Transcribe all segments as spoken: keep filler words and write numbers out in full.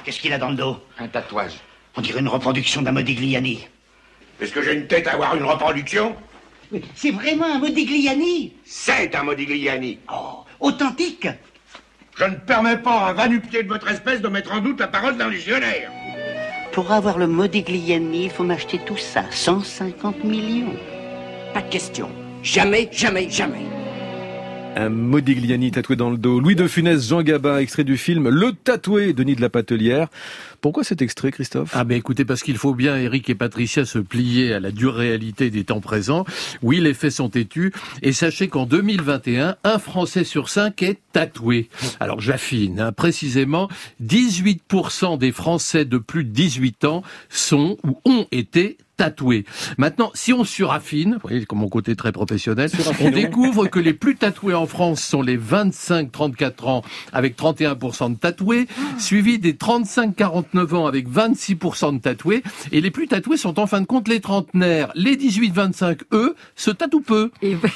Qu'est-ce qu'il a dans le dos? Un tatouage. On dirait une reproduction d'un Modigliani. Est-ce que j'ai une tête à avoir une reproduction? Mais c'est vraiment un Modigliani? C'est un Modigliani. Oh, authentique. Je ne permets pas à un va-nu-pied de votre espèce de mettre en doute la parole d'un légionnaire. Pour avoir le Modigliani, il faut m'acheter tout ça, cent cinquante millions. Pas de question. Jamais, jamais, jamais. Un Modigliani tatoué dans le dos. Louis de Funès, Jean Gabin, extrait du film Le Tatoué, Denis de la Patelière. Pourquoi cet extrait, Christophe? Ah ben écoutez, parce qu'il faut bien, Eric et Patricia, se plier à la dure réalité des temps présents. Oui, les faits sont têtus. Et sachez qu'en deux mille vingt et un, un Français sur cinq est tatoué. Alors j'affine, hein, précisément, dix-huit pour cent des Français de plus de dix-huit ans sont ou ont été tatoués. Maintenant, si on suraffine, vous voyez comme mon côté très professionnel, on découvre que les plus tatoués en France sont les vingt-cinq trente-quatre ans avec trente et un pour cent de tatoués, suivis des trente-cinq quarante-neuf ans avec vingt-six pour cent de tatoués, et les plus tatoués sont en fin de compte les trentenaires. Les dix-huit vingt-cinq, eux, se tatouent peu. Et vous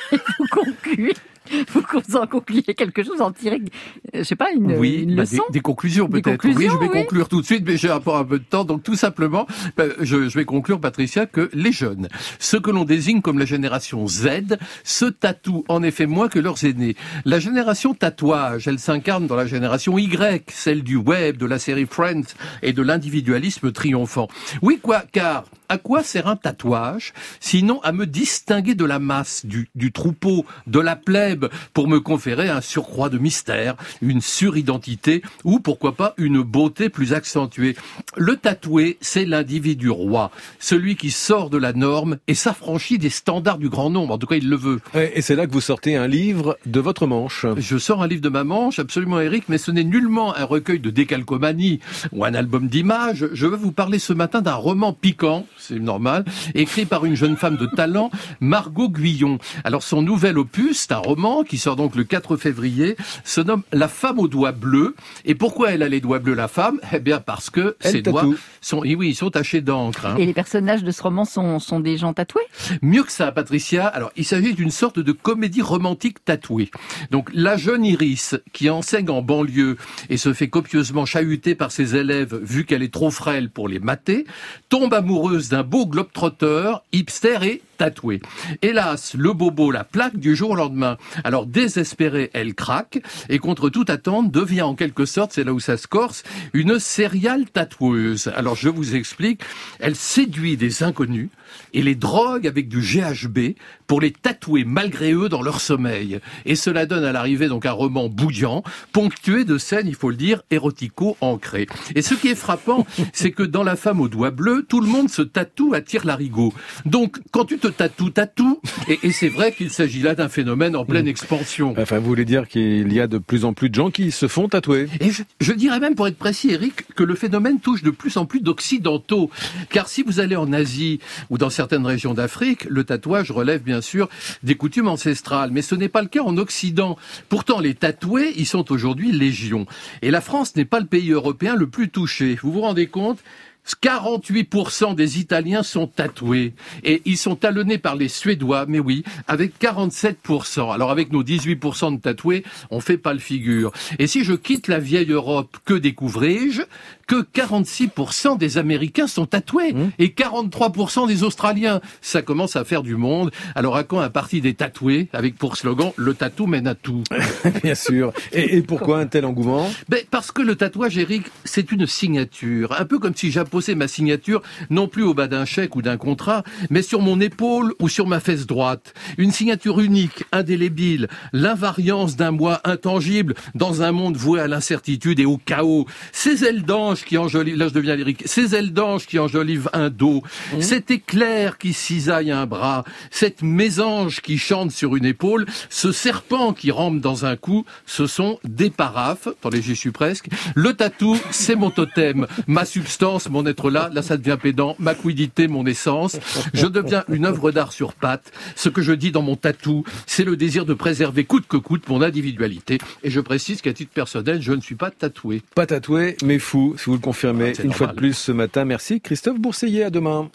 concluez Faut qu'on en conclue quelque chose, en tirer, je sais pas, une, oui, une bah leçon. Des, des conclusions Des peut-être. conclusions, oui, je vais oui. conclure tout de suite, mais j'ai encore un peu de temps. Donc tout simplement, bah, je, je vais conclure, Patricia, que les jeunes, ceux que l'on désigne comme la génération Z, se tatouent en effet moins que leurs aînés. La génération tatouage, elle s'incarne dans la génération Y, celle du web, de la série Friends et de l'individualisme triomphant. Oui, quoi, car à quoi sert un tatouage, sinon à me distinguer de la masse, du, du troupeau, de la plèbe, pour me conférer un surcroît de mystère, une suridentité, ou pourquoi pas une beauté plus accentuée. Le tatoué, c'est l'individu roi, celui qui sort de la norme et s'affranchit des standards du grand nombre, en tout cas il le veut. Et c'est là que vous sortez un livre de votre manche. Je sors un livre de ma manche, absolument Eric, mais ce n'est nullement un recueil de décalcomanie ou un album d'images. Je veux vous parler ce matin d'un roman piquant, c'est normal, écrit par une jeune femme de talent, Margot Guyon. Alors son nouvel opus, c'est un roman qui sort donc le quatre février, se nomme La femme aux doigts bleus. Et pourquoi elle a les doigts bleus, la femme? Eh bien parce que elle ses tatoue. doigts sont, oui, ils sont tachés d'encre. Hein. Et les personnages de ce roman sont, sont des gens tatoués? Mieux que ça, Patricia. Alors, il s'agit d'une sorte de comédie romantique tatouée. Donc, la jeune Iris, qui enseigne en banlieue et se fait copieusement chahuter par ses élèves vu qu'elle est trop frêle pour les mater, tombe amoureuse d'un beau globe-trotteur, hipster et tatoué. Hélas, le bobo la plaque du jour au lendemain. Alors, désespérée, elle craque et contre toute attente devient en quelque sorte, c'est là où ça se corse, une serial tatoueuse. Alors, je vous explique, elle séduit des inconnus et les drogue avec du G H B pour les tatouer malgré eux dans leur sommeil. Et cela donne à l'arrivée donc un roman bouillant, ponctué de scènes, il faut le dire, érotico-ancrées. Et ce qui est frappant, c'est que dans La femme aux doigts bleus, tout le monde se tatoue à tire-larigot. Donc, quand tu te tatoues, tatoues, et, et c'est vrai qu'il s'agit là d'un phénomène en pleine expansion. Enfin, vous voulez dire qu'il y a de plus en plus de gens qui se font tatouer? Et je, je dirais même, pour être précis, Eric, que le phénomène touche de plus en plus d'occidentaux. Car si vous allez en Asie ou dans certaines régions d'Afrique, le tatouage relève bien sûr des coutumes ancestrales. Mais ce n'est pas le cas en Occident. Pourtant, les tatoués, ils sont aujourd'hui légion. Et la France n'est pas le pays européen le plus touché. Vous vous rendez compte ? quarante-huit pour cent des Italiens sont tatoués et ils sont talonnés par les Suédois, mais oui, avec quarante-sept pour cent. Alors avec nos dix-huit pour cent de tatoués, on fait pas le figure. Et si je quitte la vieille Europe, que découvrais-je? Que quarante-six pour cent des Américains sont tatoués mmh. et quarante-trois pour cent des Australiens. Ça commence à faire du monde. Alors à quand un parti des tatoués avec pour slogan « Le tatou mène à tout ». Bien sûr. Et, et pourquoi un tel engouement? Ben, parce que le tatouage, Eric, c'est une signature. Un peu comme si j'apposais ma signature non plus au bas d'un chèque ou d'un contrat, mais sur mon épaule ou sur ma fesse droite. Une signature unique, indélébile, l'invariance d'un moi intangible dans un monde voué à l'incertitude et au chaos. Ces ailes d'ange qui enjolivent, là je deviens lyrique, ces ailes d'ange qui enjolivent un dos, mmh. cet éclair qui cisaille un bras, cette mésange qui chante sur une épaule, ce serpent qui rampe dans un cou, ce sont des paraphes, attendez j'y suis presque, le tatou c'est mon totem, ma substance, mon être là, là ça devient pédant, ma quiddité, mon essence, je deviens une œuvre d'art sur pattes, ce que je dis dans mon tatou, c'est le désir de préserver coûte que coûte mon individualité, et je précise qu'à titre personnel, je ne suis pas tatoué. Pas tatoué, mais fou, si vous le confirmez, ah, une normal. fois de plus ce matin. Merci Christophe Bourseiller, à demain.